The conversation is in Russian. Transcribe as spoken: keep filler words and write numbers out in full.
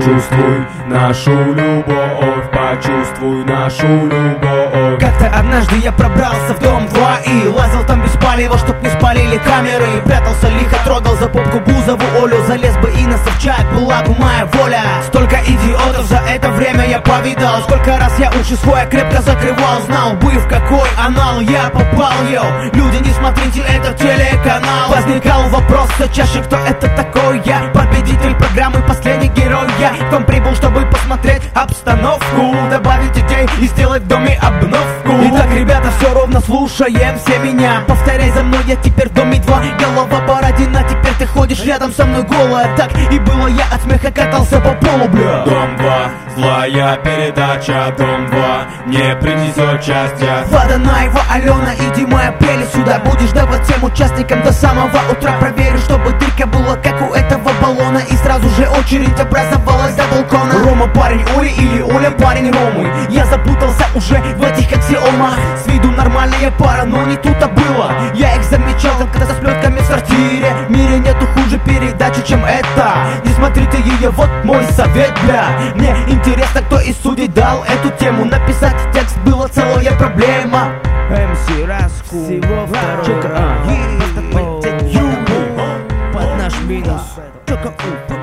Почувствуй нашу любовь, почувствуй нашу любовь. Как-то однажды я пробрался в дом два и лазил там без палева, чтоб не спалили камеры. Прятался лихо, трогал за попку Бузову Олю. Залез бы и на Собчак, была бы моя воля. Столько идиотов за это время я повидал. Сколько раз я уши свои крепко закрывал. Знал бы, в какой анал я попал, йоу. Люди, не смотрите этот телеканал. Возникал вопрос все чаще, кто это такой я. Победитель программы, последний герой я. К вам прибыл, чтобы посмотреть обстановку, добавить идей и сделать в доме обновку. Итак, ребята, все ровно слушаем все меня. Повторяй за мной, я теперь в доме два. Голова Бородина, теперь ты ходишь рядом со мной голая. Так и было, я от смеха катался по полу, бля. Дом два, злая передача. Дом два не принесет счастья. Водонаева, Алена и Дима пели сюда. Будешь давать всем участникам до самого утра. Проверю, чтобы дырка была как у этого баллона. И сразу же очередь образовалась до балкона. Рома парень Оли или Оля парень Ромы. Я запутался уже в этих аксиомах. С виду нормальная пара, но не тут-то было. Я их замечал, когда со сплетками в сортире. В мире нету хуже передачи, чем это. Не смотрите ее, вот мой совет, бля. Мне интересно, кто из судей дал эту тему. Написать текст было целая проблема. эм си Раску, всего второй. Под наш минус.